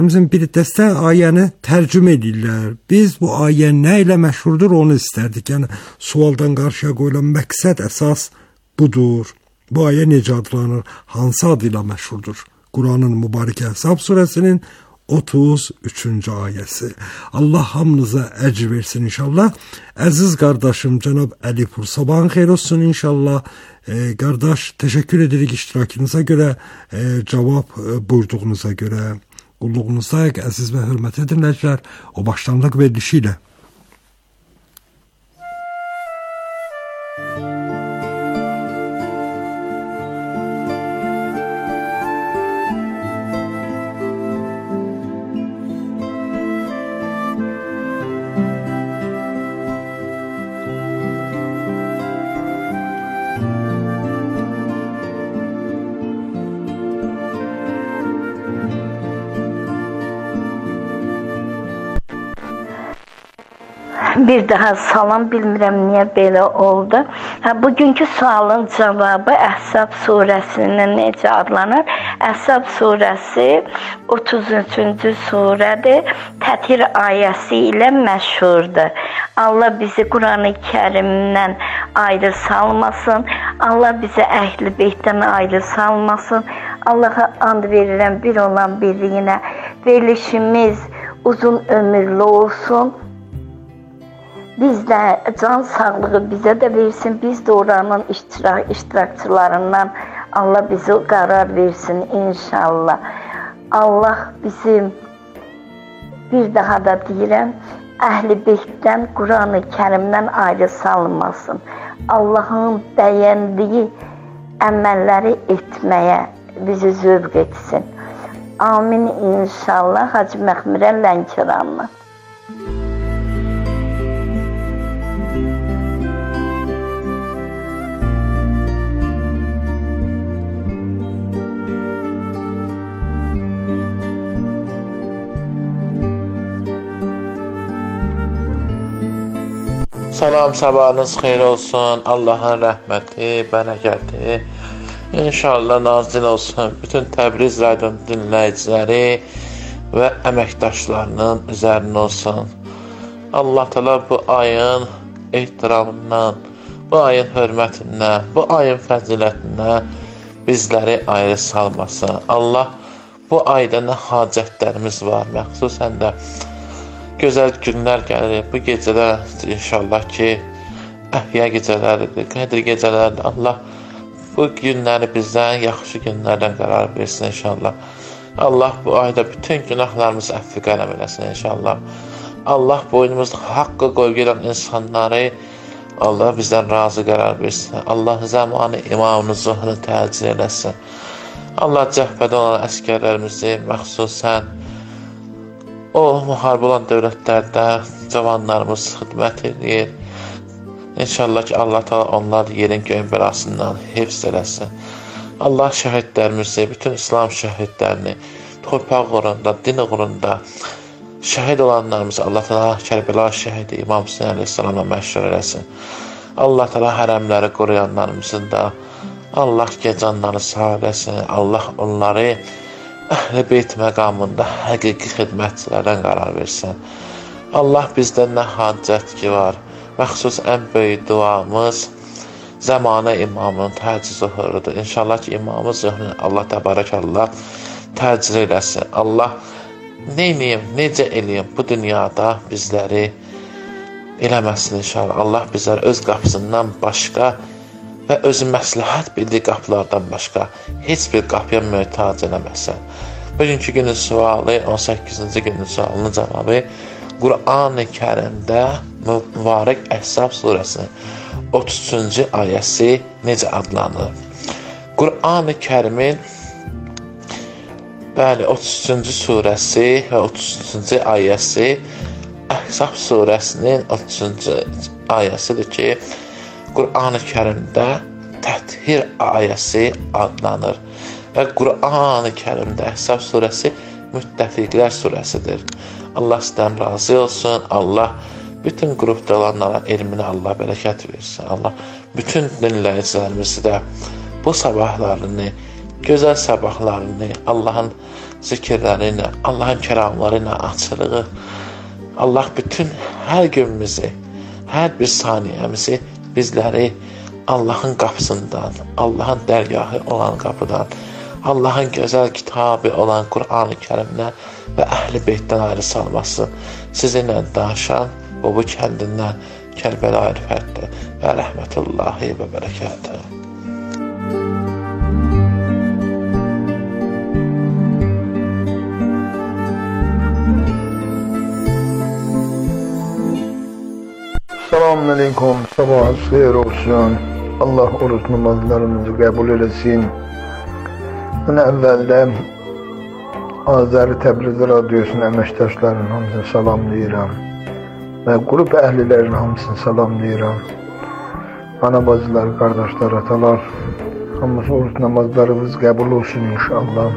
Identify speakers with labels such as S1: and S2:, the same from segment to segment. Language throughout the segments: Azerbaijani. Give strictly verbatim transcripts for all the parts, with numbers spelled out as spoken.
S1: Bizim bir dəstə ayəni tərcümə edirlər. Biz bu ayə nə ilə məşhurdur onu istərdik. Yəni sualdan qarşıya qoyulan məqsəd əsas budur. Bu ayə necə adlanır? Hansı adı ilə məşhurdur? Quranın mübarək Əhzab surəsinin otuz üçüncü ayəsi. Allah hamınıza əcr versin inşallah. Əziz qardaşım cənab Əli Pur, sabahın xeyir olsun inşallah. E, qardaş, təşəkkür edirik iştirakınıza görə, e, cavab e, buyurduğunuza görə. Qulluğunuza əziz və hörmətli dinləyicilər, o başlanlıq verilişi ilə.
S2: Bir daha salam, bilmirəm niyə belə oldu. Ha, bugünkü sualın cavabı Əhzab surəsindən necə adlanır? Əhzab surəsi otuz üçüncü surədir. Tətir ayəsi ilə məşhurdur. Allah bizi Quran-ı Kərimdən ayrı salmasın. Allah bizi Əhl-i Beytdən ayrı salmasın. Allah'a and verirəm bir olan birliyinə. Verilişimiz uzun ömürlü olsun. Bizdə can sağlığı bizə də versin, biz də oranın iştirak, iştirakçılarından Allah bizi qərar versin inşallah. Allah bizim, bir daha da deyirəm, Əhl-i Beytdən, Quran-ı Kərimdən ayrı salmasın. Allahın bəyəndiyi əməlləri etməyə bizi zövq etsin. Amin inşallah. Hacı Məxmirə Lənkəranlı.
S3: Salam, sabahınız xeyir olsun. Allahın rəhməti, bərəkəti İnşallah nazil olsun bütün Təbriz radyo dinləyiciləri və əməkdaşlarının üzərinə olsun. Allah təala bu ayın ehtiramından, bu ayın hörmətindən, bu ayın fəzilətindən bizləri ayrı salmasın. Allah bu ayda nə hacətlərimiz var, məxsusən də gözəl günlər gəlir. Bu gecədə inşallah ki, əhya gecələridir, qədir gecələridir. Allah bu günləri bizdən yaxşı günlərdən qərar versin inşallah. Allah bu ayda bütün günahlarımızı əfvi qələm eləsin inşallah. Allah boynumuzda haqqı qoyulan insanları Allah bizdən razı qərar versin. Allah zamanı imamını zuhunu təcil eləsin. Allah cəhbədə olan əskərlərimizi məxsusən o müharibə olan dövlətlərdə cavanlarımız xidmət edir. İnşallah ki, Allah Teala onlar yerin göyün bəlasından hifz eləsin. Allah şəhidlərimizi, bütün İslam şəhidlərini torpaq uğrunda, din uğrunda şəhid olanlarımızı Allah Teala Kərbəla şəhidi İmam Hüseyin əleyhissalama məşhur eləsin. Allah Teala hərəmləri qoruyanlarımızın da Allah gecənləri sağ eləsin. Allah onları Əhl-i Beyt məqamında həqiqi xidmətçilərdən qərar versin. Allah bizdən nə hacət ki var, məxsus ən böyük duamız zamanı imamın təcil zuhurudur. İnşallah ki, imamın zuhurunu Allah təbarəkallah təcil eləsin. Allah neyniyim, necə eləyim bu dünyada bizləri eləməsin inşallah. Allah bizləri öz qapısından başqa və özü məsləhət bildiyi qapılardan başqa heç bir qapıya möhtac eləməsin. Bugünkü günün sualı, on səkkizinci günün sualının cavabı Quran-ı Kərimdə mübarək Əhzab surəsinin otuz üçüncü ayəsi necə adlanır? Quran-ı Kərimin bəli, otuz üçüncü surəsi və otuz üçüncü ayəsi Əhzab surəsinin otuz üçüncü ayəsidir ki, Quran-ı Kərimdə Təthir ayəsi adlanır. Və Quran-ı Kərimdə Əhzab surəsi Müttəfiqlər surəsidir. Allah sizdən razı olsun. Allah bütün qrupda olanlara elmini Allah bərəkət versin. Allah bütün dinləyicilərimizi də bu sabahlarını gözəl sabahlarını, Allahın zikirləri ilə, Allahın kəramları ilə açılığı, Allah bütün hər günümüzü, hər bir saniyəmizi bizləri Allahın qapısından, Allahın dərgahı olan qapıdan, Allahın gözəl kitabı olan Qur'an-ı Kərimdən və Əhl-i Beytdən ayrı salması. Sizinlə danışan o bu kəndindən Kərbəlayı Rüfətdir və rəhmətullahi və bərəkətə.
S4: Selamun Aleyküm, sabahınız xeyir olsun. Allah oruç namazlarımızı qəbul eləsin. Mən əvvəldə Azəri Təbriz Radiosunun əməkdaşlarının hamısını salamlayıram və qrup əhlilərin hamısını salamlayıram. Ana bacılar, qardaşlar, atalar, hamısı oruç namazlarımız qəbul olsun inşallah.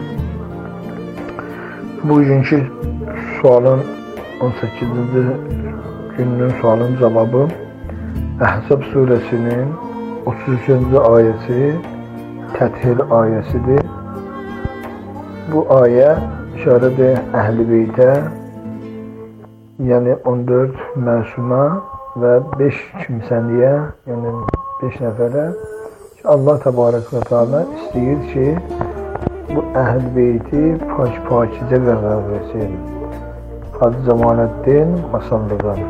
S4: Bugünkü sualın on səkkizinci günün sualın cavabı Əhzab surəsinin otuz üçüncü ayəsi Təthir ayəsidir. Bu ayə işarədir Əhl-i Beytə, yəni on dörd məsuma və beş kimsəliyə, yəni beş nəfərə ki, Allah təbarək və teala istəyir ki, bu Əhl-i Beyti pak-pakicə qərar versin. Hacı Cəmaləddin Masallıqdan.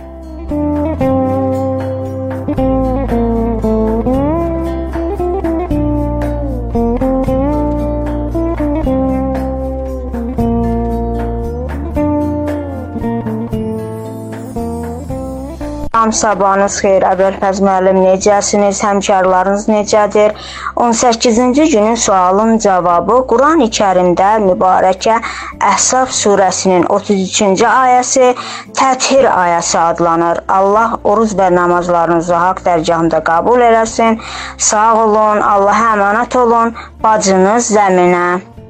S5: Sabahınız xeyir, Əbəlfəz müəllim, necəsiniz, həmkarlarınız necədir? on səkkizinci günün sualın cavabı Quran-ı Kərimdə mübarəkə Əhzab surəsinin otuz üçüncü ayəsi Təthir ayəsi adlanır. Allah oruc və namazlarınızı haqq dərgahında qəbul eləsin. Sağ olun, Allaha əmanət olun, bacınız Zəminə.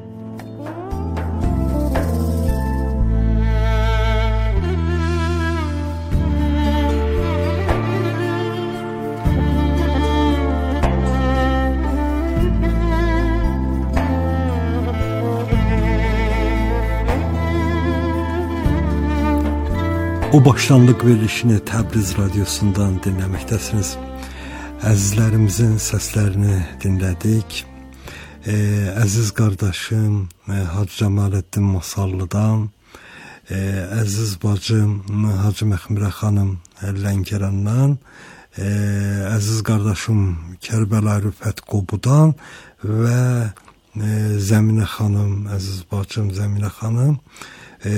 S1: O başlanlıq verilişini Təbriz radiosundan dinləməkdəsiniz. Əzizlərimizin səslərini dinlədik. E, əziz qardaşım e, Hacı Cəmaləddin Masallıdan, e, əziz bacım Hacı Məxmirə xanım Lənkərandan, e, əziz qardaşım Kərbəlayı Rüfət Qobudan və e, Zəminə xanım, əziz bacım Zəminə xanım e,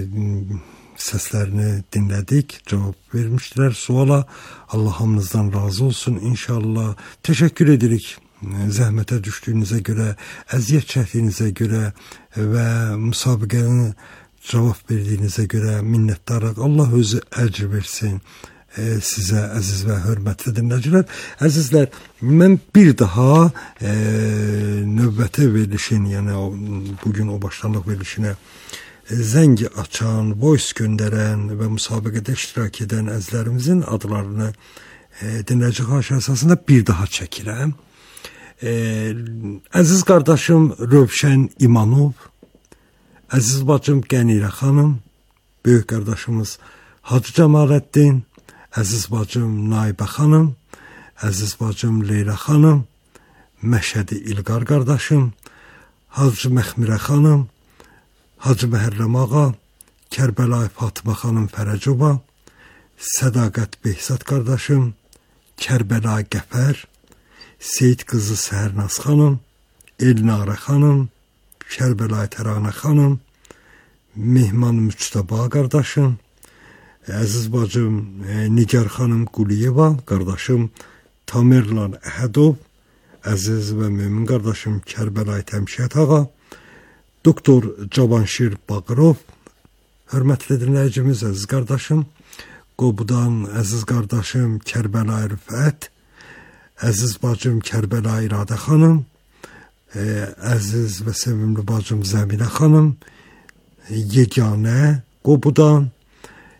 S1: səslərini dinlədik, cavab vermişdilər suala. Allah hamınızdan razı olsun inşallah. Təşəkkür edirik zəhmətə düşdüyünüzə görə, əziyyət çəkdiyinizə görə və müsabiqəni cavab verdiyinizə görə minnətdarıq. Allah özü əcr versin e, sizə əziz və hörmətli dinləyicilər. Əzizlər, mən bir daha e, növbəti verilişin, yəni o, bugün o başlanlıq verilişinə zəngi açan, voice göndərən və müsabiqədə iştirak edən əzizlərimizin adlarını e, dinləyici xahiş əsasında bir daha çəkirəm. E, əziz qardaşım Rövşən İmanov, əziz bacım Qənirə xanım, böyük qardaşımız Hacı Cəmaləddin, əziz bacım Naibə xanım, əziz bacım Leyla xanım, Məşədi İlqar qardaşım, Hacı Məxmirə xanım, Hacı Məhərrəm ağa, Kərbəlayı Fatıma xanım Fərəcova, Sədaqət Behzad qardaşım, Kərbəlayı Qəfər, Seyid qızı Səhərnaz xanım, Elnarə xanım, Kərbəlayı Təranə xanım, Mehman Müçtəba qardaşım, əziz bacım Nigar xanım Quliyeva, qardaşım Tamerlan Əhədov, əziz və mümin qardaşım Kərbəlayı Təmşət ağa, Doktor Cavanşir Bağırov, hörmətli dinləyicimiz, əziz qardaşım, Qobudan əziz qardaşım Kərbəlayı Rüfət, əziz bacım Kərbəlayı İradə xanım, e, əziz və sevimli bacım Zəminə xanım, yeganə Qobudan,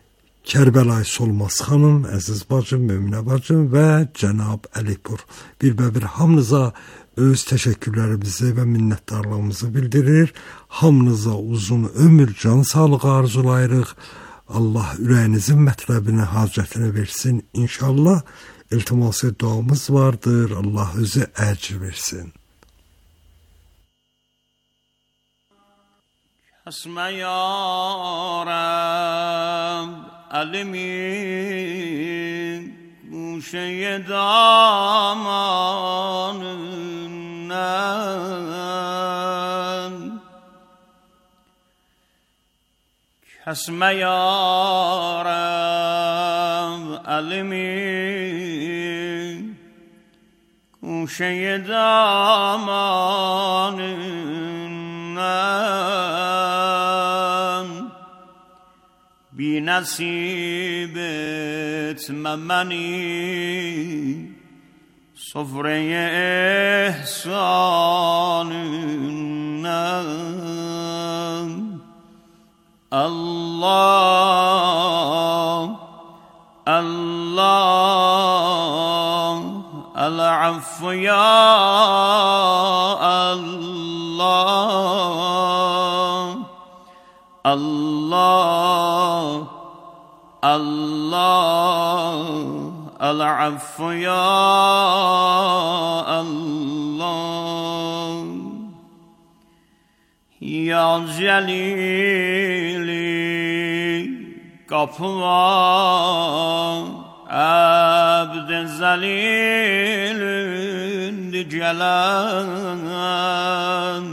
S1: Kərbəlayı Solmaz xanım, əziz bacım, Möminə bacım və cənab Əlipur. Bir-bir hamınıza öz təşəkkürlərimizi və minnətdarlığımızı bildirir. Hamınıza uzun ömür, can sağlığı arzulayırıq. Allah ürəyinizin mətləbini, hacətini versin inşallah. İltiması duamız vardır. Allah özü əcr versin.
S6: Əsmə yarəm əlimin guşəyə damanından Kəsmə yarəm əlimin guşəyə damanından Bi nasib etme beni sofreye ihsanından Allah Allah el-affu ya Allah Allah Allah el-affu ya Allah Ya Celili kapı var Abd-i zelilündü gelen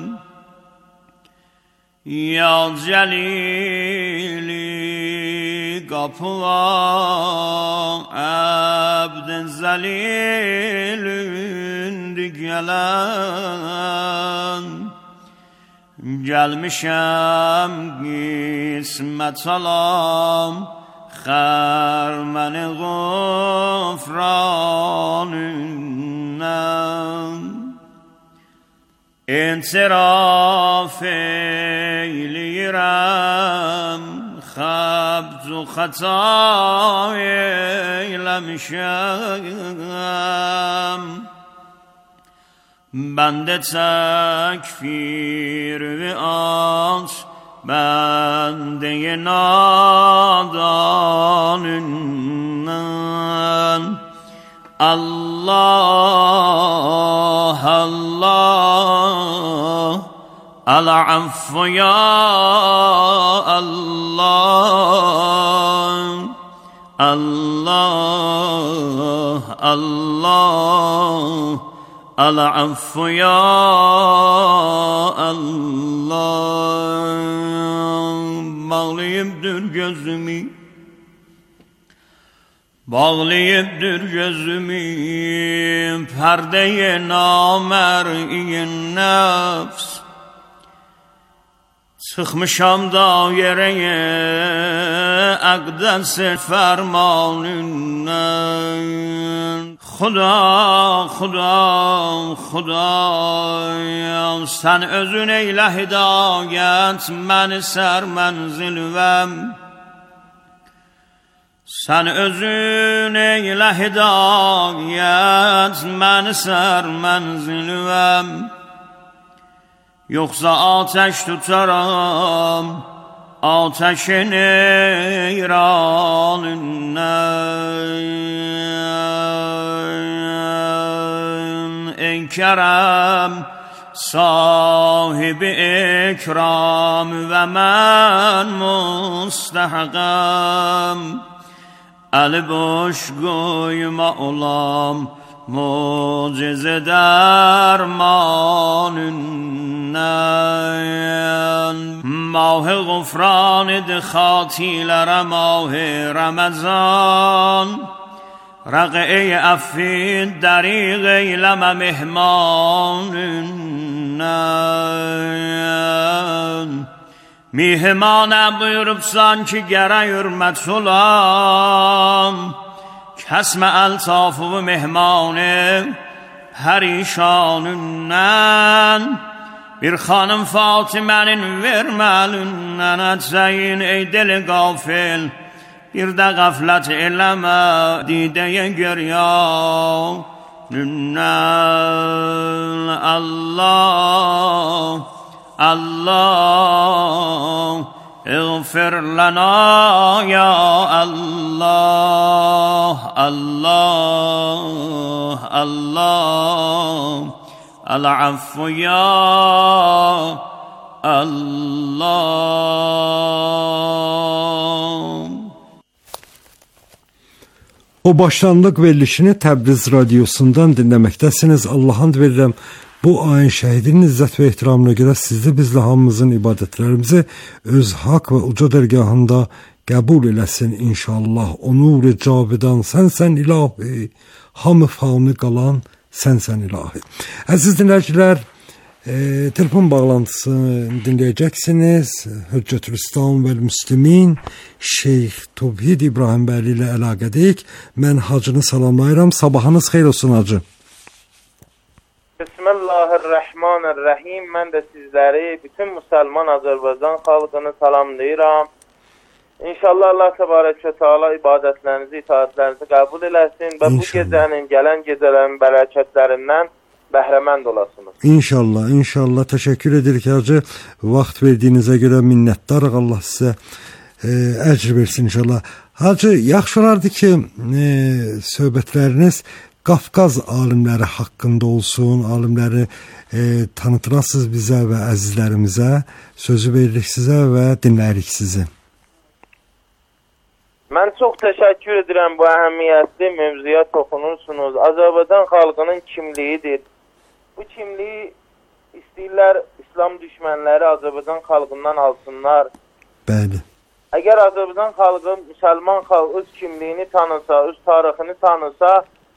S6: Ya Celili kapı var Abd-i zelilündü gelen Gelmişem kısmet alam Xərməni gufranından İntiraf eyləyirəm Xəbz-u xəta eyləmişəm Bəndə təkfir və aç Bende nadanından Allah Allah el-affu ya Allah Allah Allah el-affu ya Allah Bağlayıpdır gözümü Bağlayıpdır gözümü Perdeye namer'in nefs Çıkmışam daireye Akdes fermanından Xuda, Xuda, Xuda Sen özün eyle hidayet Məni sər mənzilvəm Sen özün eyle hidayet Məni sər mənzilvəm Yoksa ateş tutaram Ateşin eyranından Ey kerem sahibi ikram Ve men mustahkam Eli boş koyma olam Mucize dermanından Mah-ı gufranid khatilere mah-ı Ramazan Raqe-i affid dariq eyleme mihmanından Mihmana buyurubsan ki gerek hürmet olam Kəsmə əltafı mehmanı Pərişanündən Bir xanım Fatimənin verməlündən Əcəyin ey deli qafil bir də qəflət eləmə, didəyə gör ya Allah, Allah, اغفر لنا يا الله الله الله العفو يا الله.
S1: O başlanlıq verilişini Təbriz radiosundan dinləməkdəsiniz. Allah'ın verirəm. Bu ayın şəhidinin izzət və ehtiramına görə sizdə bizlə hamımızın ibadətlərimizi öz haqq və uca dərgahında qəbul eləsin inşallah. O nur-i cavidan sənsən ilahi, hamı fanı qalan sənsən ilahi. Əziz dinləyicilər, e, telefon bağlantısını dinləyəcəksiniz. Hüccətül-İslam və Müslimin Şeyx Tövhid İbrahim Bəyli ilə əlaqədəyik. Mən hacını salamlayıram. Sabahınız xeyir olsun hacı.
S7: Bismillahirrahmanirrahim. Mən də sizləri, bütün müsəlman Azərbaycan xalqını salamlayıram. İnşallah Allah təbarək və Teala ibadətlərinizi, itaətlərinizi qəbul eləsin və bu gecənin, gələn gecələrin bərəkətlərindən bəhrəmənd olasınız.
S1: İnşallah, inşallah. Təşəkkür edirik hacı. Vaxt verdiyinizə görə minnətdarıq. Allah sizə e, əcr versin inşallah. Hacı, yaxşı olardı ki, e, söhbətləriniz Qafqaz alimləri haqqında olsun, alimləri e, tanıtırasınız bizə və əzizlərimizə, sözü veririk sizə və dinləyirik sizi.
S7: Mən çox təşəkkür edirəm bu əhəmiyyətli mövzuya toxunursunuz. Azərbaycan xalqının kimliyidir. Bu kimliyi istəyirlər İslam düşmənləri Azərbaycan xalqından alsınlar.
S1: Bəli.
S7: Əgər Azərbaycan xalqı, müsəlman xalq öz kimliyini tanısa, öz tarixini tanısa,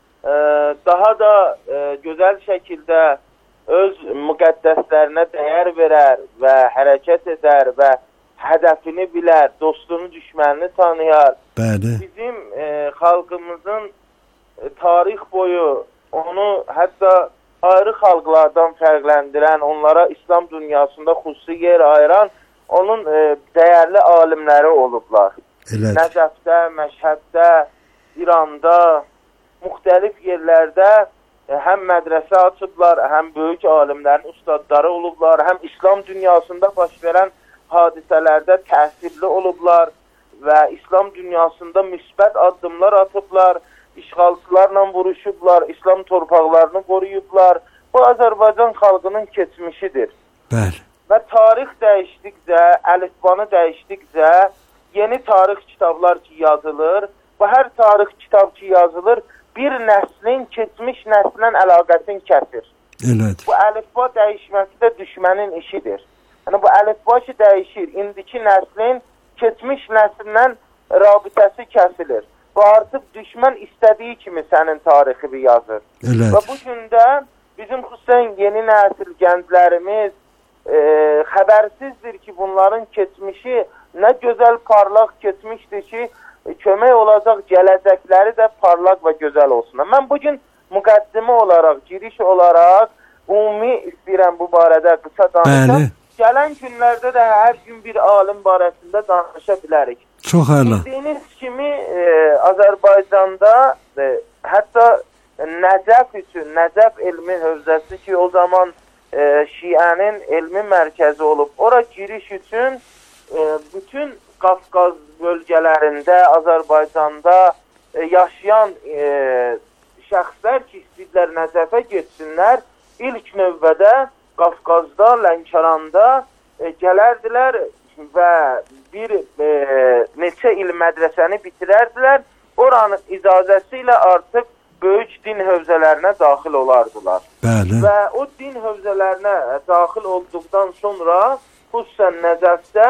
S7: daha da e, gözəl şəkildə öz müqəddəslərinə dəyər verər və hərəkət edər və hədəfini bilər, dostunu, düşmənini tanıyar.
S1: Bəli.
S7: Bizim e, xalqımızın e, tarix boyu onu hətta ayrı xalqlardan fərqləndirən, onlara İslam dünyasında xüsusi yer ayıran onun e, dəyərli alimləri olublar.
S1: Elədir.
S7: Nəcəfdə, Məşhəddə, İranda, müxtəlif yerlərdə həm mədrəsə açıblar, həm böyük alimlərin ustadları olublar, həm İslam dünyasında baş verən hadisələrdə təsirli olublar və İslam dünyasında müsbət addımlar atıblar, işğalçılarla vuruşublar, İslam torpaqlarını qoruyublar. Bu Azərbaycan xalqının keçmişidir.
S1: Bəli.
S7: Və tarix dəyişdikcə, əlifbanı dəyişdikcə yeni tarix kitablar ki yazılır. Bu hər tarix kitab ki yazılır, bir nəslin keçmiş nəslə əlaqəsini kəsir.
S1: Elədir.
S7: Bu əlifba dəyişməsi də düşmənin işidir. Yəni bu əlifba ki dəyişir, indiki nəslin keçmiş nəslindən rabitəsi kəsilir. Bu artıq düşmən istədiyi kimi sənin tarixini yazır.
S1: Elədir.
S7: Və bu gündə bizim xüsusən yeni nəsil gənclərimiz e, xəbərsizdir ki, bunların keçmişi nə gözəl parlaq keçmişdir ki, kömək olacaq gələcəkləri də parlaq və gözəl olsun. Mən bugün müqəddimə olaraq, giriş olaraq ümumi istəyirəm bu barədə qısa danışam. Gələn günlərdə də hər gün bir alim barəsində danışa bilərik.
S1: Çox əla.
S7: Bildiyiniz kimi e, Azərbaycanda e, hətta Nəcəf üçün, Nəcəf elmi hövzəsi ki o zaman e, Şiənin elmi mərkəzi olub. Ora giriş üçün e, bütün Qafqaz bölgələrində, Azərbaycanda e, yaşayan e, şəxslər ki, istəyirlər Nəcəfə getsinlər, ilk növbədə Qafqazda, Lənkəranda e, gələrdilər və bir e, neçə il mədrəsəni bitirərdilər. Oranın icazəsi ilə artıq böyük din hövzələrinə daxil olardılar.
S1: Bəli. Və
S7: o din hövzələrinə daxil olduqdan sonra xüsusən Nəcəfdə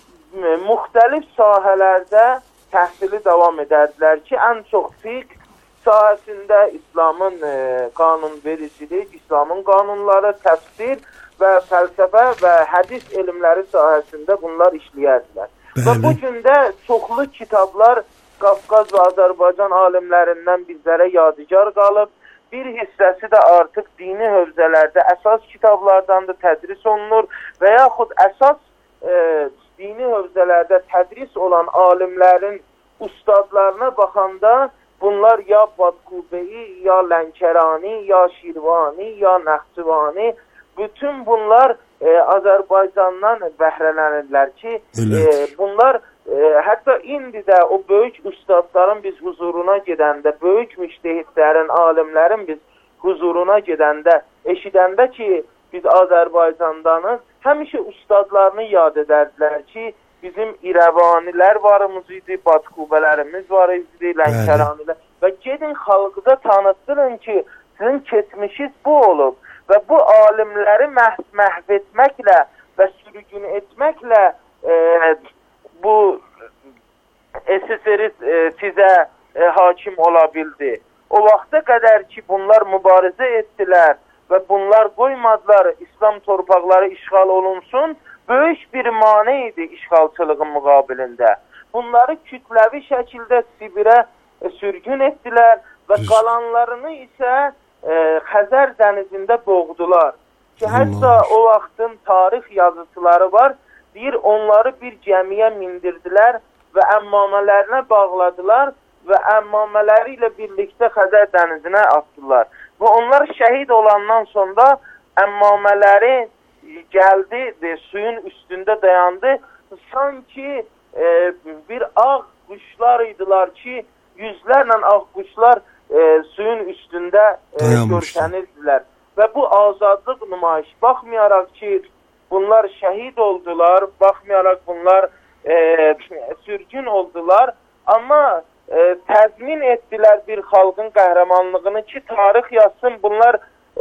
S7: müxtəlif sahələrdə təhsili davam edərdilər ki, ən çox fiqh sahəsində İslamın e, qanunvericilik, İslamın qanunları, təfsir və fəlsəfə və hədis elmləri sahəsində bunlar işləyərdilər. Bəli. Və bu gündə çoxlu kitablar Qafqaz və Azərbaycan alimlərindən bizlərə yadigar qalıb. Bir hissəsi də artıq dini hövzələrdə əsas kitablardan da tədris olunur və yaxud əsas e, dini hövzələrdə tədris olan alimlərin ustadlarına baxanda bunlar ya Badkubeyi, ya Lənkərani, ya Şirvani, ya Nəxçıvani, bütün bunlar e, Azərbaycandan bəhrələnirlər ki, e, bunlar e, hətta indi də o böyük ustadların biz huzuruna gedəndə, böyük müştehidlərin, alimlərin biz huzuruna gedəndə, eşidəndə ki, biz Azərbaycandanız, həmişə ustadlarını yad edərdilər ki, bizim İrəvanilər varımız idi, Badkubələrimiz var idi, Lənkəranilər və gedin xalqıza tanıtdırın ki, sizin keçmişiniz bu olub və bu alimləri məhv, məhv etməklə və sürgün etməklə e, bu S S R e, sizə e, hakim ola bildi. O vaxta qədər ki, bunlar mübarizə etdilər və bunlar qoymadılar İslam torpaqları işğal olunsun, böyük bir mane idi işğalçılığın müqabilində. Bunları kütləvi şəkildə Sibirə e, sürgün etdilər və qalanlarını isə e, Xəzər dənizində boğdular. Ki, hətta o vaxtın tarix yazıçıları var, deyir onları bir gəmiyə mindirdilər və əmmamələrinə bağladılar və əmmamələri ilə birlikdə Xəzər dənizinə atdılar. Və onlar şəhid olandan sonra əmmamələri gəldi, de, suyun üstündə dayandı. Sanki e, bir ağ quşlar idilar ki, yüzlərlə ağ quşlar e, suyun üstündə e, görkənirdilər. Və bu azadlıq nümayiş, baxmayaraq ki, bunlar şəhid oldular, baxmayaraq bunlar e, sürgün oldular, amma e, təzmin etdilər bir xalqın qəhrəmanlığını ki, tarix yazsın, bunlar e,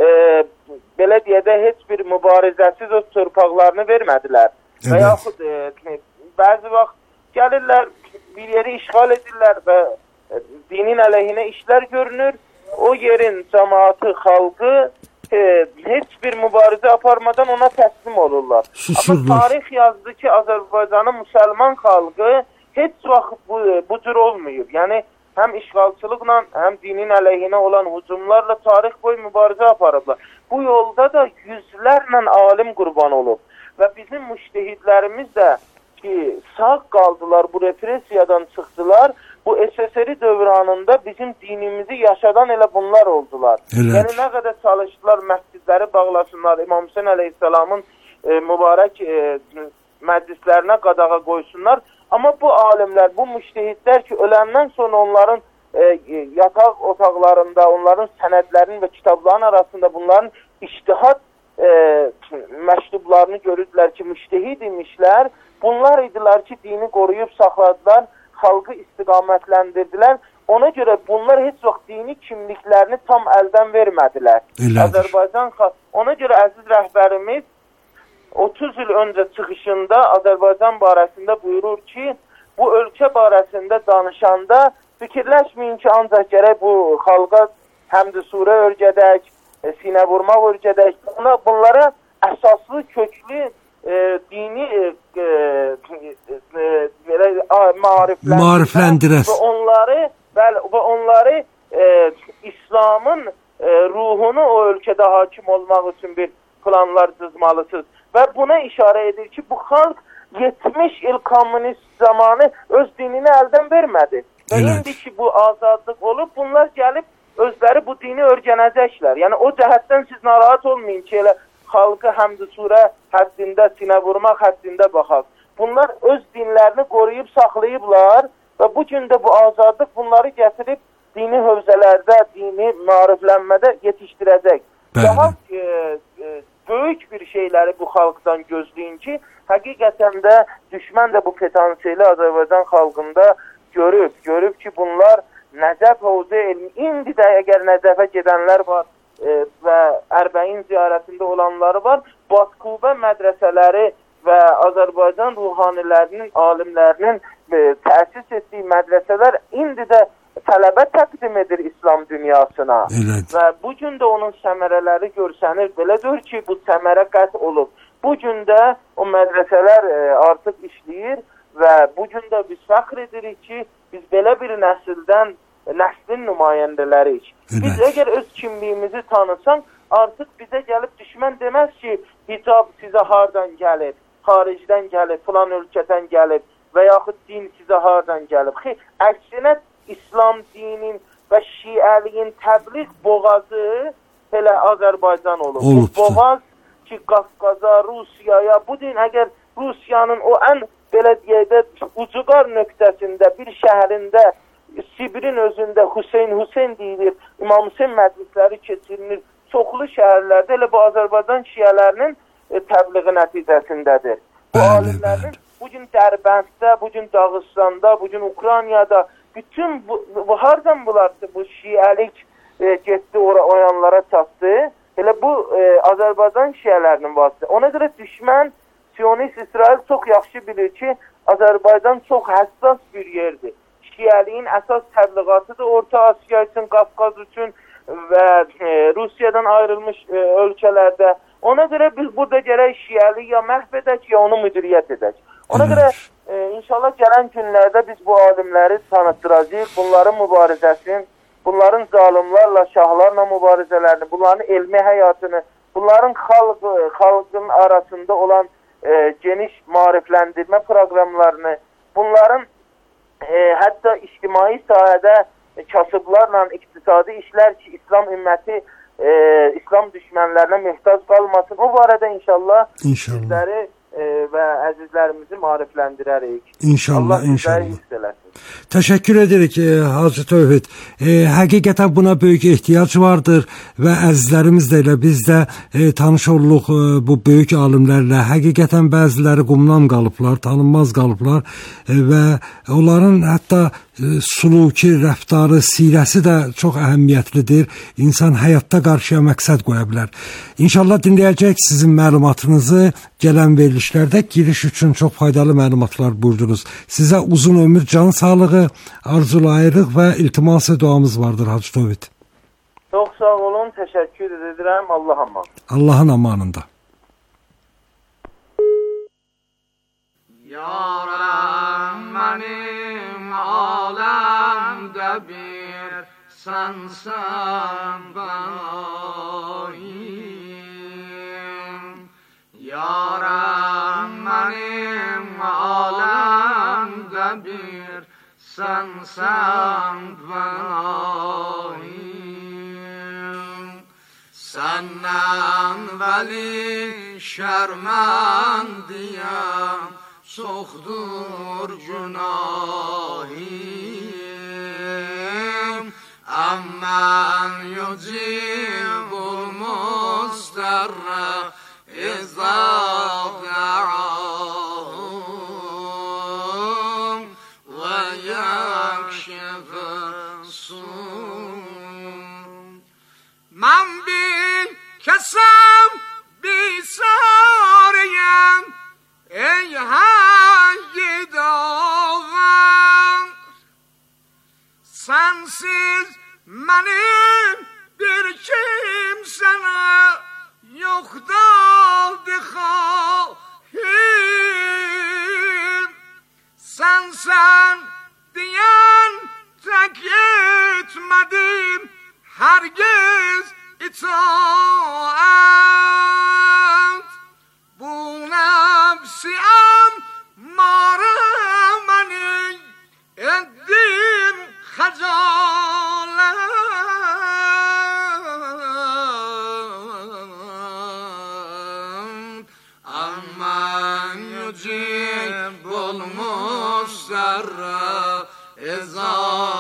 S7: belə deyədə heç bir mübarizəsiz öz torpaqlarını vermədilər. Evet. Və yaxud e, bəzi vaxt gəlirlər, bir yeri işğal edirlər və e, dinin əleyhinə işlər görünür. O yerin cəmaatı, xalqı e, heç bir mübarizə aparmadan ona təslim olurlar. Susurlar. Amma tarix yazdı ki, Azərbaycanın müsəlman xalqı heç vaxt bu, bu cür olmuyor. Yəni, həm işğalçılıqla, həm dinin əleyhinə olan hücumlarla tarix boyu mübarizə aparıblar. Bu yolda da yüzlərlə alim qurban olub. Və bizim müştehidlərimiz də ki, sağ qaldılar, bu represiyadan çıxdılar. Bu S S R dövranında bizim dinimizi yaşadan elə bunlar oldular. Evet. Yəni, nə qədər çalışdılar, məscidləri bağlasınlar, İmam Hüseyin əleyhissalamın e, mübarək e, məclislərinə qadağa qoysunlar. Amma bu alimlər, bu müştehidlər ki, öləndən sonra onların e, yataq otaqlarında, onların sənədlərinin və kitabların arasında bunların iştihad e, məktublarını görürdülər ki, müştehid imişlər. Bunlar idilər ki, dini qoruyub saxladılar, xalqı istiqamətləndirdilər. Ona görə bunlar heç vaxt dini kimliklərini tam əldən vermədilər. Elədir. Azərbaycan xalq. Ona görə əziz rəhbərimiz otuz il öncə çıxışında Azərbaycan barəsində buyurur ki, bu ölkə barəsində danışanda fikirləşməyin ki, ancaq gərək bu xalqa həmd-i surə örgədək, e, sinə vurmaq örgədək. Buna, bunlara əsaslı, köklü e, dini e, e, e, marifləndirək, marifləndirək və onları, bəli, və onları e, İslamın e, ruhunu o ölkədə hakim olmaq üçün bir planlar cızmalısınız. Və buna işarə edir ki, bu xalq yetmiş il komünist zamanı öz dinini əldən vermədi. Və evet. İndi ki, bu azadlıq olub, bunlar gəlib özləri bu dini örgənəcəklər. Yəni, o cəhətdən siz narahat olmayın ki, elə xalqı həmd-i surə həddində, sinə vurmaq həddində baxaq. Bunlar öz dinlərini qoruyub, saxlayıblar və bu gün də bu azadlıq bunları gətirib dini hövzələrdə, dini mariflənmədə yetişdirəcək. Daha e, e, böyük bir şeyləri bu xalqdan gözləyin ki, həqiqətən də düşmən də bu potansiyeli Azərbaycan xalqında görüb, görüb ki, bunlar Nəcəf Hovuzə elmi, indi də əgər Nəcəfə gedənlər var e, və Ərbəin ziyarətində olanları var, Badkubə mədrəsələri və Azərbaycan ruhanilərinin, alimlərinin e, təsis etdiyi mədrəsələr indi də tələbə təqdim edir İslam dünyasına. Evet. Və bu gün də onun səmərələri görsənir. Belədir ki, bu səmərə qət olub. Bu gün də o mədrəsələr e, artıq işləyir və bu gün də biz fəxr edirik ki, biz belə bir nəsildən, nəslin nümayəndələriyik. Evet. Biz əgər öz kimliyimizi tanısan, artıq bizə gəlib düşmən deməz ki, hicab sizə hardan gəlib, xaricdən gəlib, filan ölkədən gəlib. və yaxud din sizə hardan gəlib. Xeyr, əksinə İslam dinin və şiəliyin təbliğ boğazı elə Azərbaycan olub. Bu boğaz ki, Qafqaza, Rusiyaya, bu din əgər Rusiyanın o ən belə deyək də ucuqar nöqtəsində bir şəhərində Sibirin özündə Hüseyn Hüseyn deyilir, İmam Hüseyn məclisləri keçirilir. Çoxlu şəhərlərdə elə bu Azərbaycan şiələrinin e, təbliği nəticəsindədir. Bu alimlərin bugün Dərbənddə, bugün Dağıstanda, bugün Ukraynada bütün bu, bu hardan bulardı bu şiəlik e, getdi ora oyanlara çatdı. Elə bu e, Azərbaycan şiələrinin vasitəsilə. Ona görə düşmən Siyonist İsrail çox yaxşı bilir ki, Azərbaycan çox həssas bir yerdir. Şiəliyin əsas təbliğatıdır Orta Asiya üçün, Qafqaz üçün və e, Rusiyadan ayrılmış e, ölkələrdə. Ona görə biz burada gərək şiəliyi ya məhv edək, ya onu müdiriyyət edək. Ona evet. görə e, inşallah gələn günlərdə biz bu alimləri tanıtdıracağıq, bunların mübarizəsini, bunların zalimlarla, şahlarla mübarizələrini, bunların elmi həyatını, bunların xalqı, xalqın arasında olan e, geniş maarifləndirmə proqramlarını, bunların e, hətta ictimai sahədə e, kasıblarla iqtisadi işlər ki, İslam ümməti e, İslam düşmənlərinə möhtac qalmasın. O barədə inşallah, inşallah. sizləri e, və əzizlərimizi maarifləndirərik.
S1: İnşallah, Allah inşallah. Təşəkkür edirik e, Hacı Tövhid. E, həqiqətən buna böyük ehtiyac vardır və əzizlərimiz də elə biz də e, tanış oluruq e, bu böyük alimlərlə. Həqiqətən bəziləri qumdan qalıblar, tanınmaz qalıblar e, və onların hətta e, suluki, rəftarı, sirəsi də çox əhəmiyyətlidir. İnsan həyatda qarşıya məqsəd qoya bilər. İnşallah dinləyəcək sizin məlumatınızı gələn verilişlərdə. Giriş üçün çox faydalı məlumatlar buyurdunuz. Sizə uzun ömür, can sağlığı arzulayırıq və iltimas duamız vardır Hacı Tövhid.
S7: Çox sağ olun, təşəkkür edirəm. Allah aman.
S1: Allahın amanında.
S8: Yaram mənim aləmdə bir sənsən bənayim. Yaram mənim aləmdə bir sənsən bənayim. Səndən vəli şərməndiyəm, çoxdur günahim. Əmmən yücibul müstərrə izə də'ahum və yəkşifə sun. Mən bir kəsəm bisariyəm, ey həyyid avər. Sənsiz mənim bir kimsənə yoxdur xahim. Sənsən deyən tək etmədim hərgiz itaət. Bu nəfsiyəm marə məni etdim xəcalət. Əmmən yücibul müstərrə izə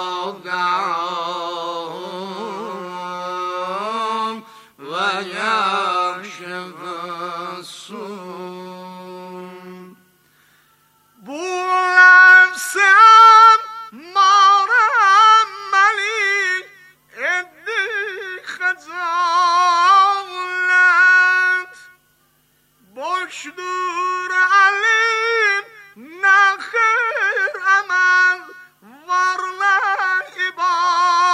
S8: də'ahum və yəkşifə sun. Bu nəfsəm marəmməli etdi xəcalət. Boşdur əlim, nə xeyr əməl, varla ibadət.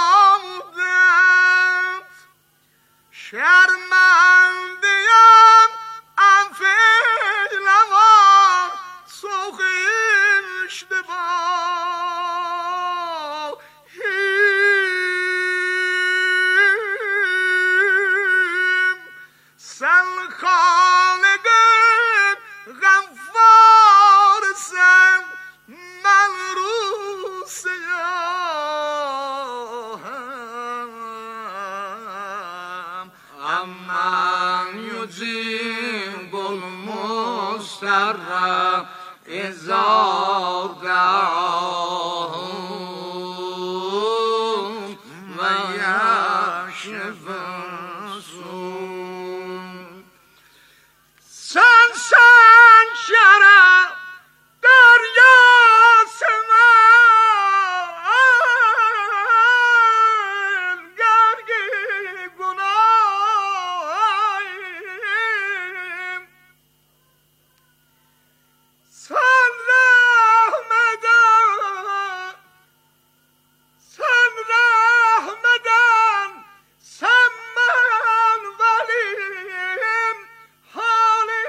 S6: سر إذا دعاهم ويكشف السوء سن سن شرف دریاست من گرگی گناهیم سن رحمدن سن رحمدن سن من ولیم حالی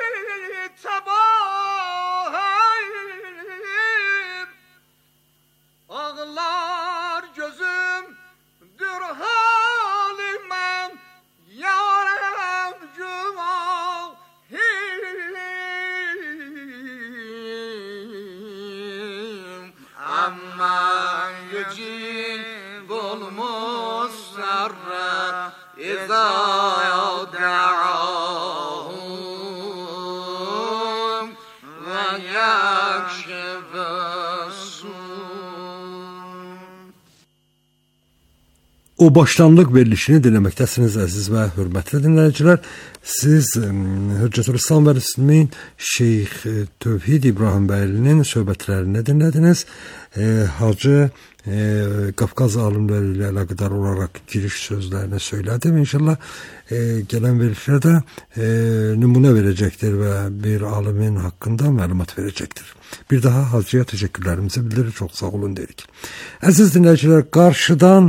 S6: تباهیم ağlar gözüm dür halimem yarem cümahim amma yücib olmuş sarra İza da'ahum ve yakşifesun.
S1: O başlanğıc verilişini dinləməkdəsiniz əziz və hörmətli dinləyicilər. Siz Hüccətül İslam və Müslimin Şeyx Tövhid İbrahim bəylinin söhbətlərini dinlədiniz. E, Hacı e, Qafqaz alimləri ilə əlaqədar olaraq giriş sözlərini söylədim. İnşallah e, gələn verilişlərdə e, nümunə verəcəkdir və bir alimin haqqında məlumat verəcəkdir. Bir daha Hacıya təşəkkürlərimizi bildirir. Çox sağ olun dedik. Əziz dinləyicilər, qarşıdan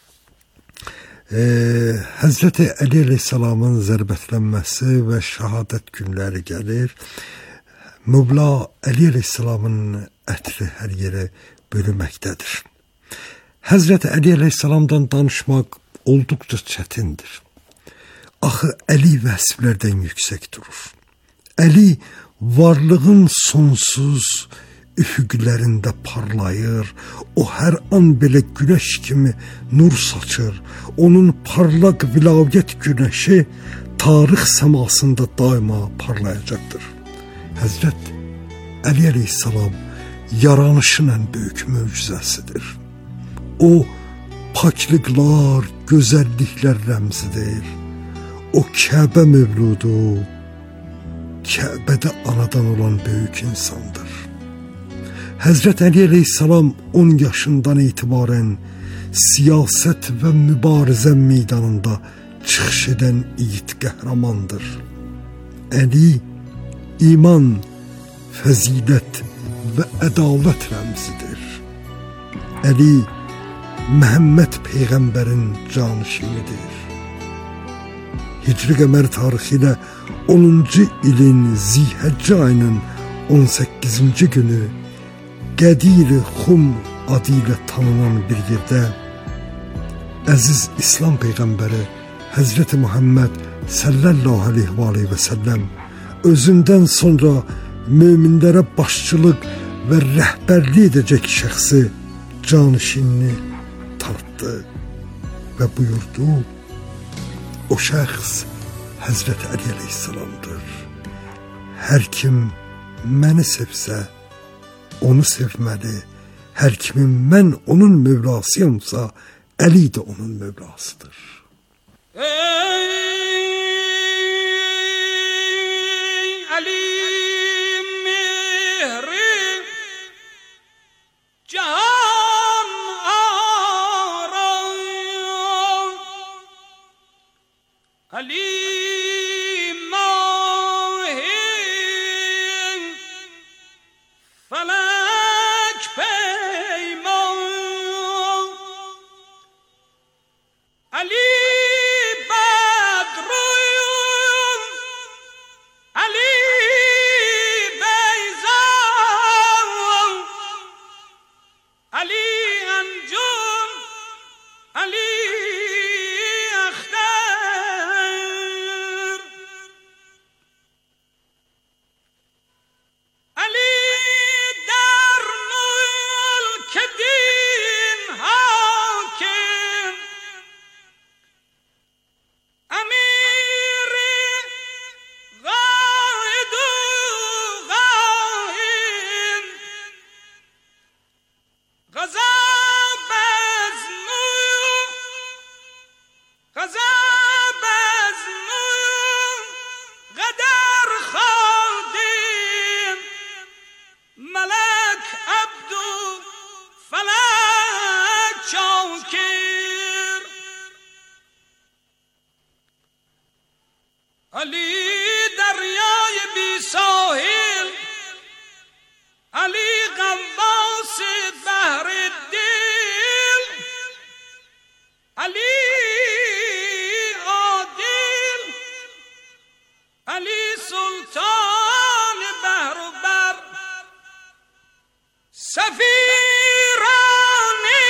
S1: Ee, Həzrəti Əli Əleyhisselamın zərbətlənməsi və şəhadət günləri gəlir. Mövla Əli Əleyhisselamın ətri hər yerə bölünməkdədir. Həzrəti Əli Əleyhisselamdan danışmaq olduqca çətindir. Axı Əli vəsiflərdən yüksək durur. Əli varlığın sonsuz üfüqlərində parlayır. O hər an belə güneş kimi nur saçır. Onun parlaq vilayət güneşi tarix səmasında daima parlayacaqdır. Həzrət Əli Əleyhisselam yaranışın ən böyük möcüzəsidir. O paklıqlar, gözəlliklər rəmzidir. O Kəbə mövludu, Kəbədə anadan olan böyük insandır. Həzrət Əli Əleyhisselam on yaşından etibarən siyasət və mübarizə meydanında çıxış edən yiğit qəhrəmandır. Əli iman, fəzilət və ədalət rəmzidir. Əli Məhəmməd Peyğəmbərin canişinidir. Hicri qəmər tarixi ilə onuncu ilin Zilhəccə ayının on səkkizinci günü Qədir-i Xum adı ilə tanınan bir yerdə əziz İslam Peyğəmbəri Həzrəti Muhammed sallallahu aleyhi və səlləm özündən sonra möminlərə başçılıq və rəhbərlik edəcək şəxsi canişinini tanıtdı və buyurdu: o şəxs Həzrəti Əli Əleyhisselamdır. Hər kim məni sevsə onu sevməli. Hər kimin mən onun mövlasıyamsa Əli də onun mövlasıdır.
S6: Ey Ali mehri can aram Ali Ali
S8: پیرانی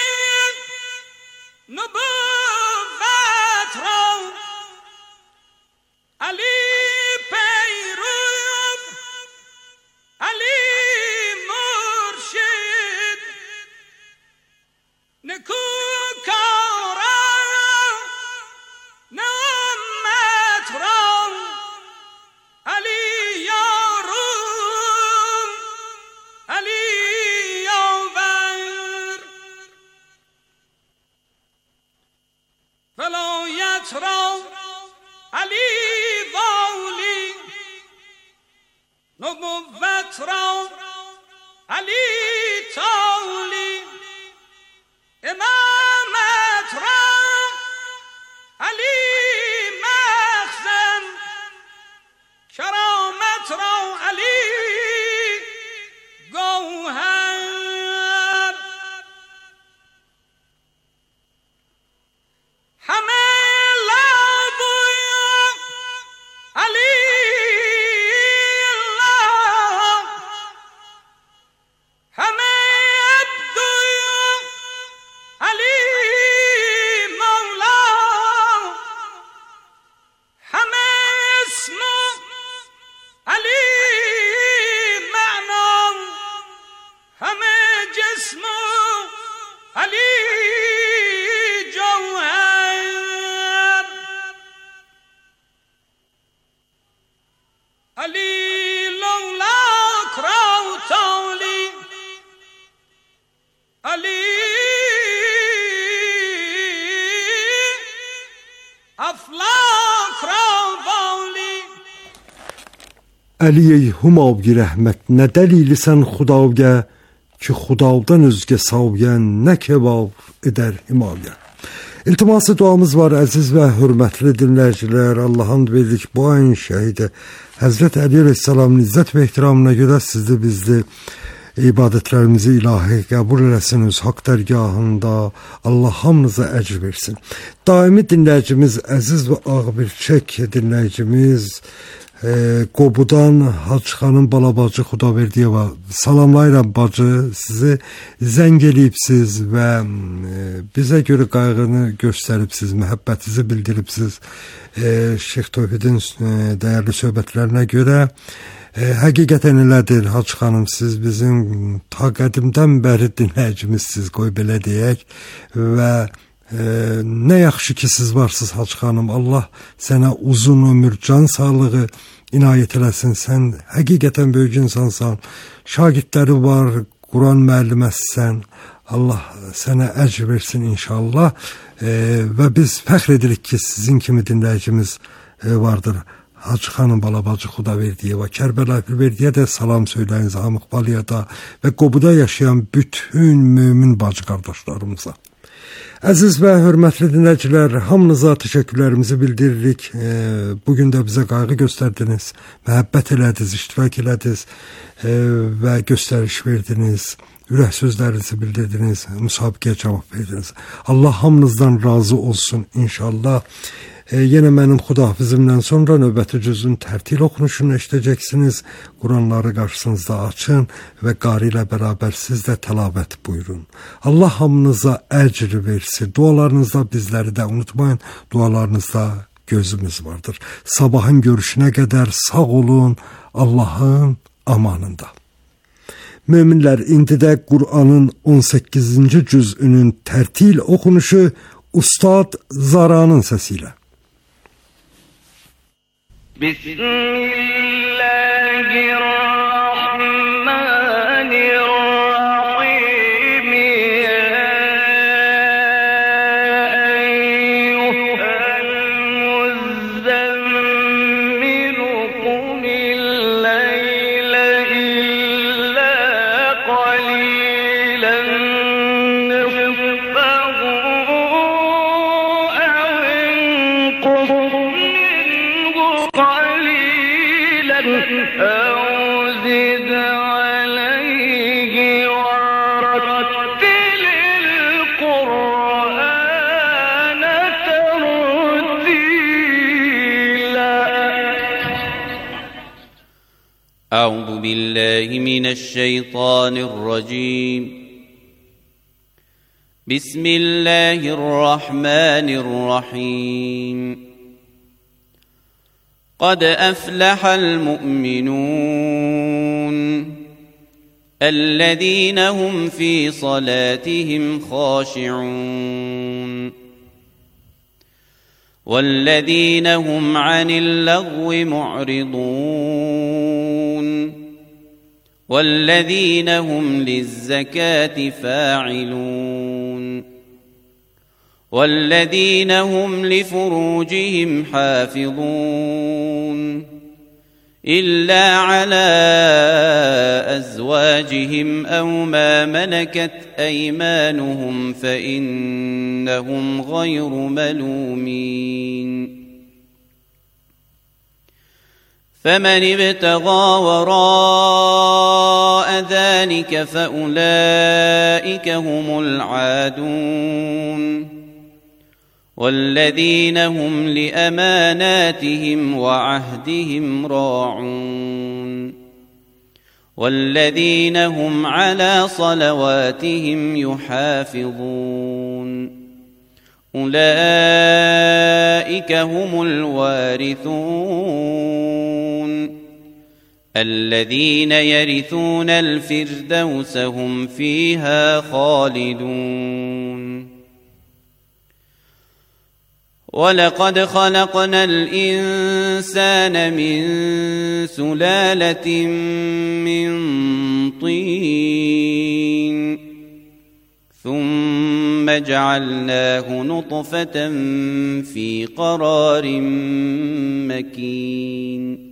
S8: نبوت را علی پیرو علی مرشد نکو کارا نامت را علی یارم علی یاور ولایت را علی والی نبوت را علی تالی امامت را علی مخزن کرامت را علی گوهر همه لابوی علی الله همه عبدوی علی مولا همه اسم علی معنا همه جسم علی جوهر علی لولاک را تالی علی افلاک را بالی
S1: Əli ey humavgi rəhmət, nə dəlilisən xudavgə, ki xudavdan özgə savgən, nə kebab edər himalya. İltiması duamız var əziz və hörmətli dinləyicilər. Allah hamd verdik bu ayın şəhidi Həzrət Əli əleyhissalamın izzət və ehtiramına görə sizli bizli ibadətlərimizi ilahi qəbul eləsin öz haqq dərgahında. Allah hamınıza əcr versin. Daimi dinləyicimiz, əziz və ağbirçək dinləyicimiz e, Qobudan Hacı xanım Balabacı Xudaverdiyeva, salamlayıram bacı, sizi zəng eləyibsiz və e, bizə görə qayğını göstəribsiz, məhəbbətinizi bildiribsiz. E, Şeyx Tövhidin e, dəyərli söhbətlərinə görə e, həqiqətən elədir Hacı xanım, siz bizim ta qədimdən bəri dinləyicimizsiz, qoy belə deyək və e, nə yaxşı ki siz varsınız Hacı xanım. Allah sənə uzun ömür, can sağlığı inayət eləsin. Sən həqiqətən böyük insansan, şagirdləri var, Quran müəlliməsən. Allah sənə əcr versin inşallah e, və biz fəxr edirik ki sizin kimi dinləyicimiz e, vardır. Hacı xanım Balabacı Xudaverdiyeva, Kərbəla Pirverdiyə də salam söyləyin, Zamıq Balıya da və Qobuda yaşayan bütün mömin bacı qardaşlarımıza. Əziz və hörmətli dinləyicilər, hamınıza təşəkkürlərimizi bildiririk. E, bugün də bizə qayğı göstərdiniz, məhəbbət elədiniz, iştirak elədiniz e, və göstəriş verdiniz, ürək sözlərinizi bildirdiniz, müsabiqəyə cavab verdiniz. Allah hamınızdan razı olsun inşallah. E, yenə mənim xudahafizimdən sonra növbəti cüzün tərtil oxunuşunu eşidəcəksiniz. Quranları qarşınızda açın və qari ilə bərabər siz də təlavət buyurun. Allah hamınıza əcr versin. Dualarınızda bizləri də unutmayın. Dualarınızda gözümüz vardır. Sabahın görüşünə qədər sağ olun, Allahın amanında. Möminlər, indi də Quranın on səkkizinci cüzünün tərtil oxunuşu Ustad Zaranın səsi ilə.
S8: Bismillahirrahmanirrahim. أو
S9: أعوذ بالله من الشيطان الرجيم. بسم الله الرحمن الرحيم. قد أفلح المؤمنون الذين هم في صلاتهم خاشعون والذين هم عن اللغو معرضون والذين هم للزكاة فاعلون والذين هم لفروجهم حافظون إلا على أزواجهم أو ما ملكت أيمانهم فإنهم غير ملومين. فمن ابتغى وراء ذلك فأولئك هم العادون والذين هم لأماناتهم وعهدهم راعون والذين هم على صلواتهم يحافظون أولئك هم الوارثون الذين يرثون الفردوس هم فيها خالدون. ولقد خلقنا الإنسان من سلالة من طين ثم جعلناه نطفة في قرار مكين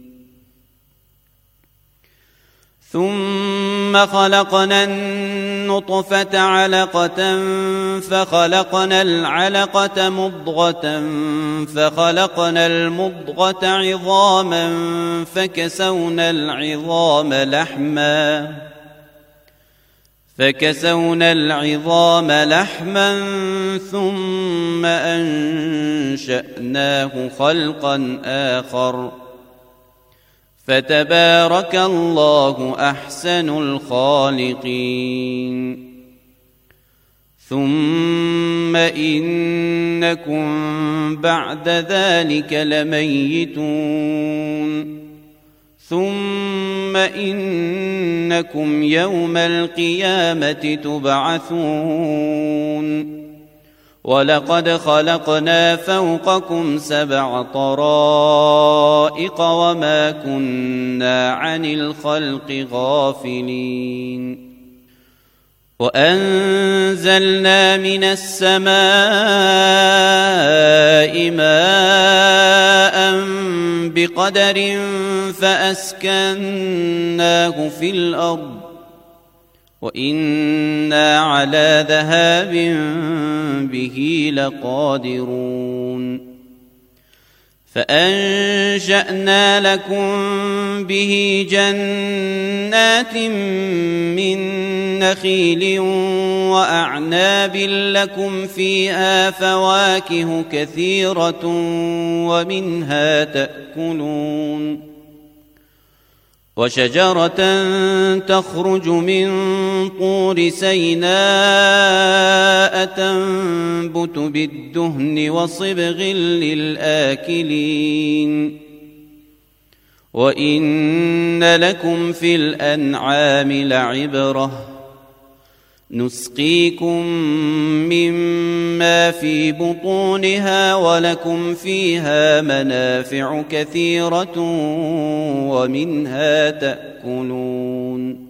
S9: ثم خلقنا النطفة علقة فخلقنا العلقة مضغة فخلقنا المضغة عظاما فكسونا العظام لحما فكسونا العظام لحما ثم أنشأناه خلقا آخر فتبارك الله أحسن الخالقين. ثم إنكم بعد ذلك لميتون ثم إنكم يوم القيامة تبعثون ولقد خلقنا فوقكم سبع طرائق وما كنا عن الخلق غافلين وأنزلنا من السماء ماء بقدر فأسكناه في الأرض وإنا على ذهاب به لقادرون فأنشأنا لكم به جنات من نخيل وأعناب لكم فيها فواكه كثيرة ومنها تأكلون وشجرة تخرج من طور سيناء تنبت بالدهن وصبغ للآكلين وإن لكم في الأنعام لعبرة نسقيكم مما في بطونها ولكم فيها منافع كثيرة ومنها تأكلون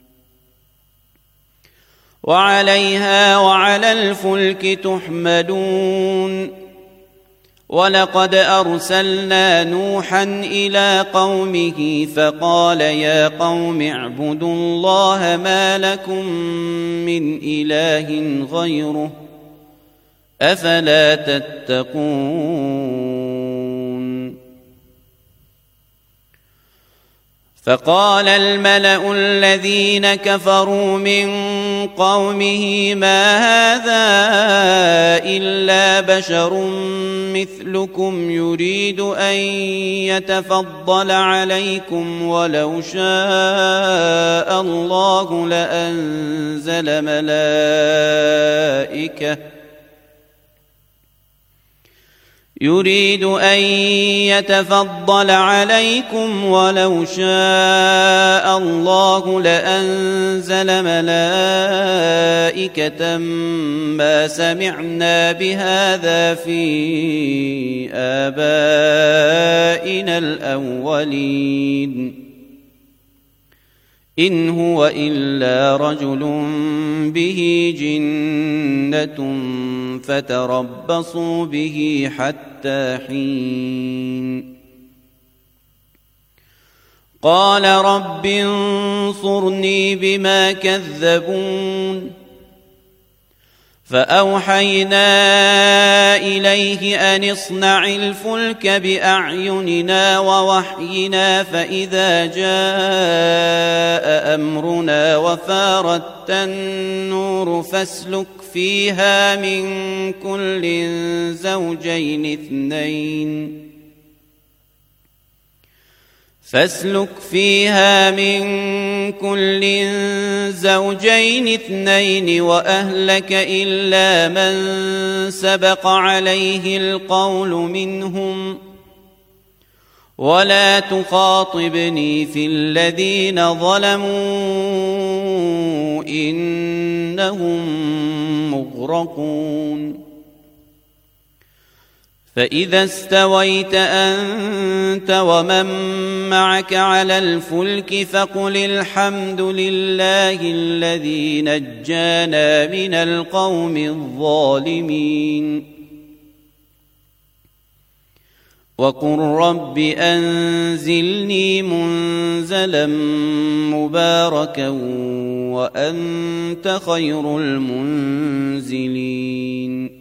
S9: وعليها وعلى الفلك تحملون ولقد أرسلنا نوحا إلى قومه فقال يا قوم اعبدوا الله ما لكم من إله غيره أفلا تتقون فقال الملأ الذين كفروا من قومه ما هذا إلا بشر مثلكم يريد أن يتفضل عليكم ولو شاء الله لأنزل ملائكة يريد أن يتفضل عليكم ولو شاء الله لأنزل ملائكة ما سمعنا بهذا في آبائنا الأولين إن هو إلا رجل به جنة فتربصوا به حتى حين قال رب انصرني بما كذبون فأوحينا إليه أن اصنع الفلك بأعيننا ووحينا فإذا جاء أمرنا وفارت النور فاسلك فيها من كل زوجين اثنين فاسلك فيها من كل زوجين اثنين وأهلك إلا من سبق عليه القول منهم ولا تخاطبني في الذين ظلموا إنهم مغرقون فإذا استويت أنت ومن معك على الفلك فقل الحمد لله الذي نجانا من القوم الظالمين وقل رب أنزلني منزلا مباركا وأنت خير المنزلين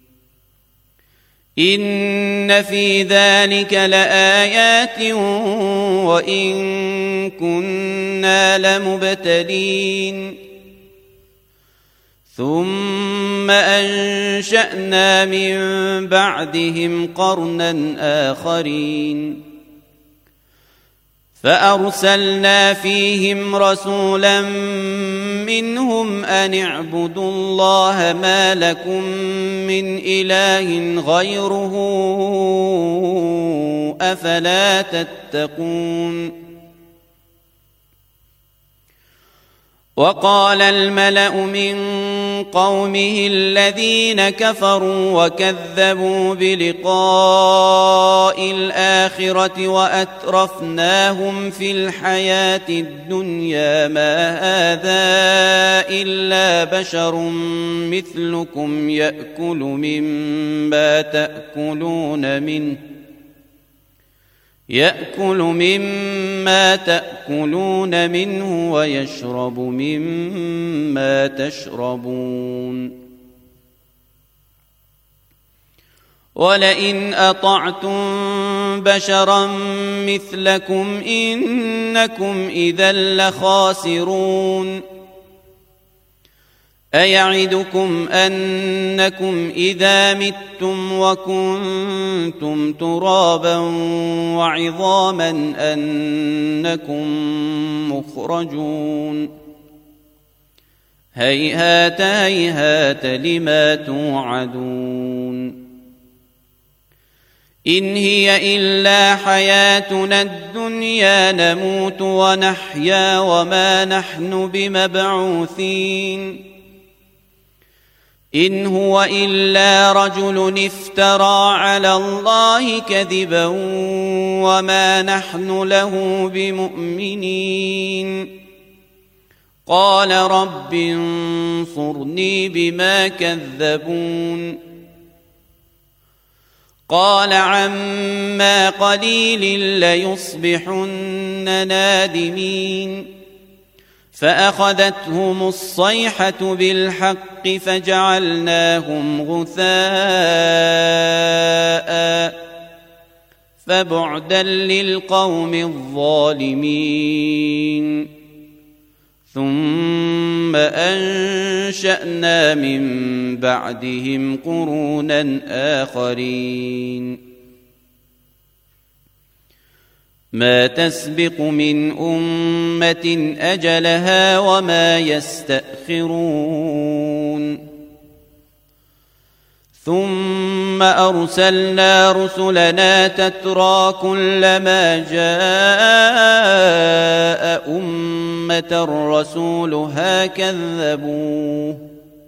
S9: إن في ذلك لآيات وإن كنا لمبتلين ثم أنشأنا من بعدهم قرنا آخرين فأرسلنا فيهم رسولا منهم أن اعبدوا الله ما لكم من إله غيره أفلا تتقون وقال الملأ من قومه الذين كفروا وكذبوا بلقاء الآخرة وأترفناهم في الحياة الدنيا ما هذا إلا بشر مثلكم يأكل مما تأكلون منه يأكل مما تأكلون منه ويشرب مما تشربون ولئن أطعتم بشرا مثلكم إنكم إذا لخاسرون أيعدكم أنكم إذا متم وكنتم ترابا وعظاما أنكم مخرجون هيهات هيهات لما توعدون إن هي إلا حياتنا الدنيا نموت ونحيا وما نحن بمبعوثين إن هو إلا رجل افترى على الله كذبا وما نحن له بمؤمنين قال رب انصرني بما كذبون قال عما قليل ليصبحن نادمين فأخذتهم الصيحة بالحق فجعلناهم غثاء فبعدا للقوم الظالمين ثم أنشأنا من بعدهم قرونا آخرين ما تسبق من أمة أجلها وما يستأخرون ثم أرسلنا رسلنا تترى كلما جاء أمة رسولها كذبوه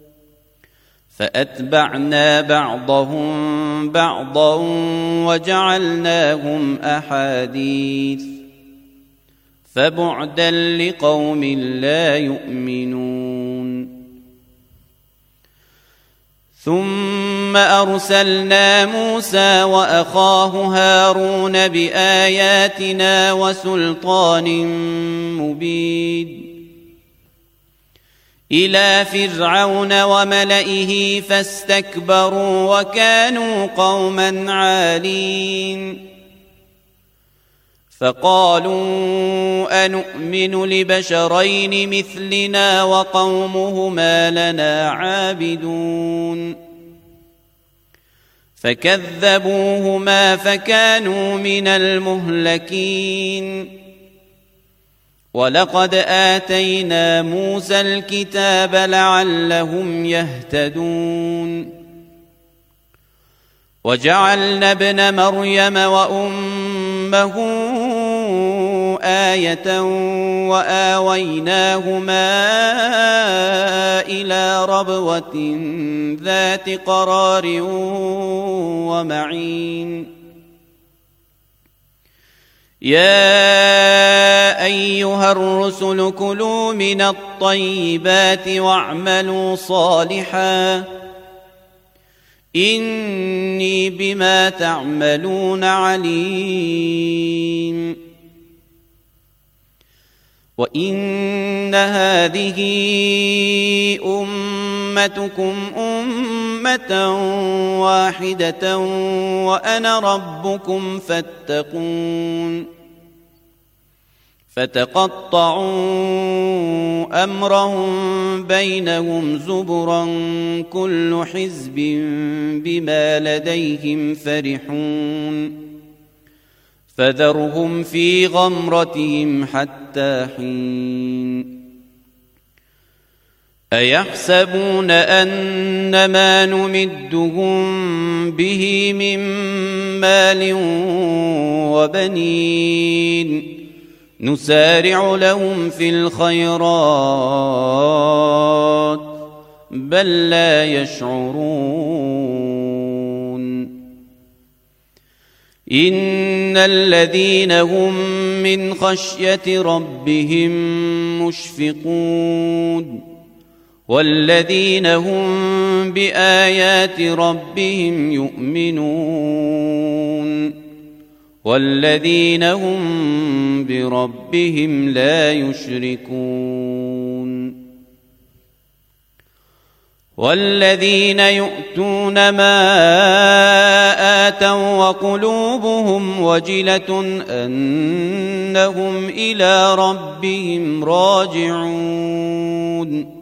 S9: فأتبعنا بعضهم بعضا وجعلناهم أحاديث فبعدا لقوم لا يؤمنون ثم أرسلنا موسى وأخاه هارون بآياتنا وسلطان مبين إلى فرعون وملئه فاستكبروا وكانوا قوما عالين فقالوا أنؤمن لبشرين مثلنا وقومهما لنا عابدون فكذبوهما فكانوا من المهلكين ولقد آتينا موسى الكتاب لعلهم يهتدون وجعلنا ابن مريم وأمه آية وآويناهما إلى ربوة ذات قرار ومعين يا أيها الرسل كلوا من الطيبات واعملوا صالحا إني بما تعملون عليم وإن هذه أمتكم أمة واحدة وأنا ربكم فاتقون فتقطعوا أمرهم بينهم زبرا كل حزب بما لديهم فرحون فذرهم في غمرتهم حتى حين أيحسبون أن ما نمدهم به من مال وبنين نسارع لهم في الخيرات بل لا يشعرون إن الذين هم من خشية ربهم مشفقون والذين هم بآيات ربهم يؤمنون والذين هم بربهم لا يشركون والذين يؤتون ما آتوا وقلوبهم وجلة أنهم إلى ربهم راجعون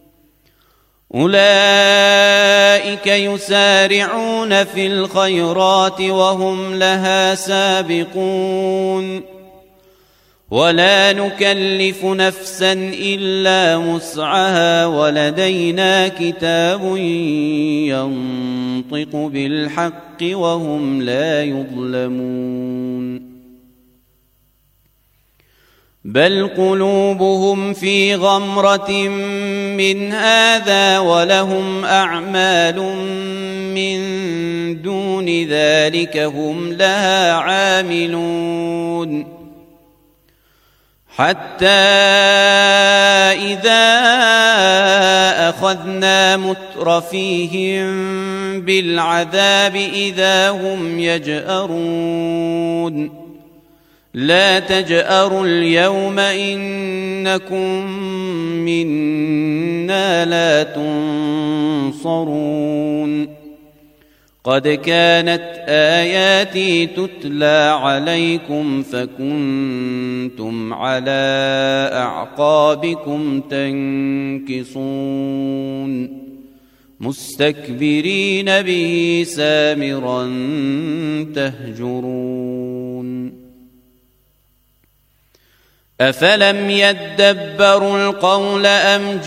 S9: أولئك يسارعون في الخيرات وهم لها سابقون ولا نكلف نفسا إلا وسعها ولدينا كتاب ينطق بالحق وهم لا يظلمون بل قلوبهم في غمرة من هذا ولهم أعمال من دون ذلك هم لها عاملون حتى إذا أخذنا مترفيهم بالعذاب إذا هم يجأرون لا تجأروا اليوم إنكم منا لا تنصرون قد كانت آياتي تتلى عليكم فكنتم على أعقابكم تنكصون مستكبرين به سامرا تهجرون أفلم يدبروا القول أم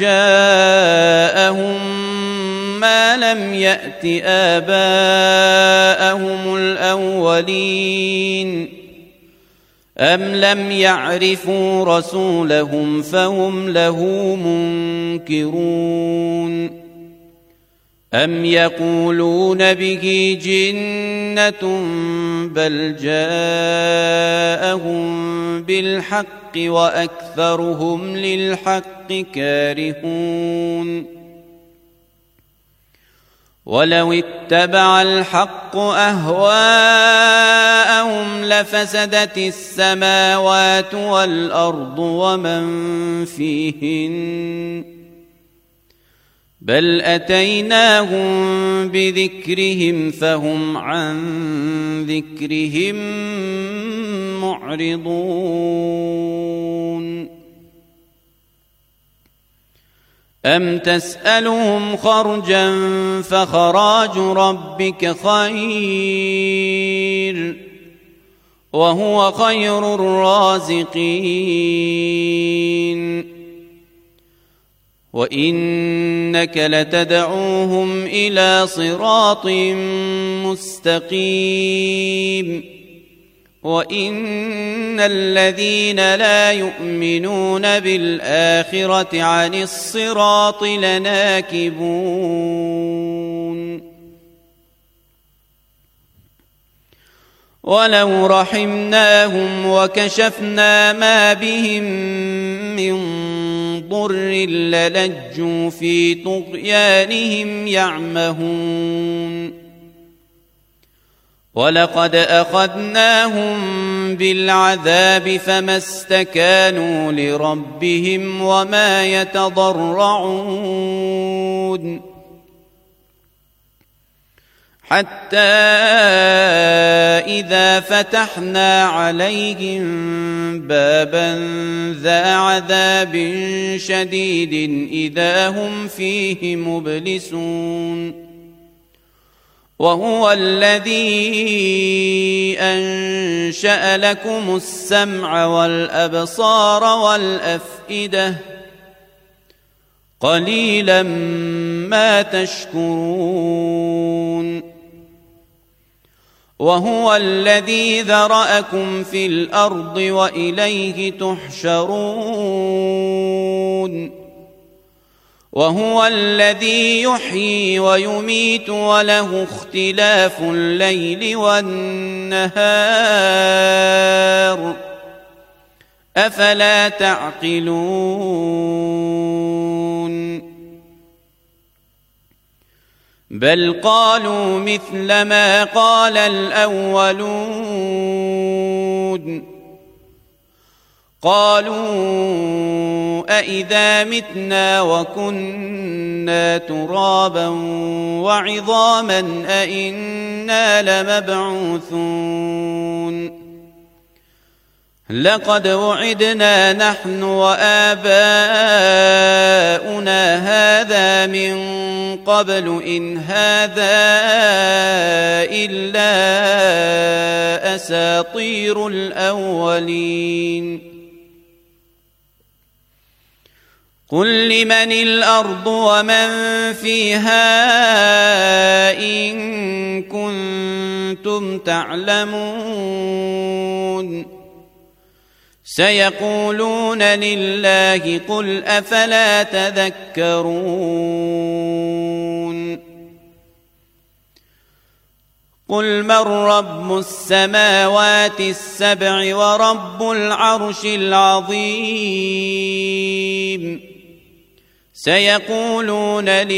S9: جاءهم ما لم يأت آباءهم الأولين أم لم يعرفوا رسولهم فهم له منكرون أم يقولون به جنة بل جاءهم بالحق وأكثرهم للحق كارهون ولو اتبع الحق أهواءهم لفسدت السماوات والأرض ومن فيهن بل أتيناهم بذكرهم فهم عن ذكرهم معرضون أم تسألهم خرجا فخراج ربك خير وهو خير الرازقين وإنك لتدعوهم إلى صراط مستقيم وإن الذين لا يؤمنون بالآخرة عن الصراط لناكبون ولو رحمناهم وكشفنا ما بهم من ضر للجوا في طغيانهم يعمهون ولقد أخذناهم بالعذاب فما استكانوا لربهم وما يتضرعون حتى إذا فتحنا عليهم بابا ذا عذاب شديد إذا هم فيه مبلسون وهو الذي أنشأ لكم السمع والأبصار والأفئدة قليلا ما تشكرون وهو الذي ذرأكم في الأرض وإليه تحشرون وهو الذي يحيي ويميت وله اختلاف الليل والنهار أفلا تعقلون بل قالوا مثل ما قال الأولون قالوا أإذا متنا وكنا ترابا وعظاما أإنا لمبعوثون لقد وعدنا نحن وآباؤنا هذا من قبل إن هذا إلا أساطير الأولين قل لمن الأرض ومن فيها إن كنتم تعلمون سيقولون لله قل أفلا تذكرون قل من رب السماوات السبع ورب العرش العظيم سيقولون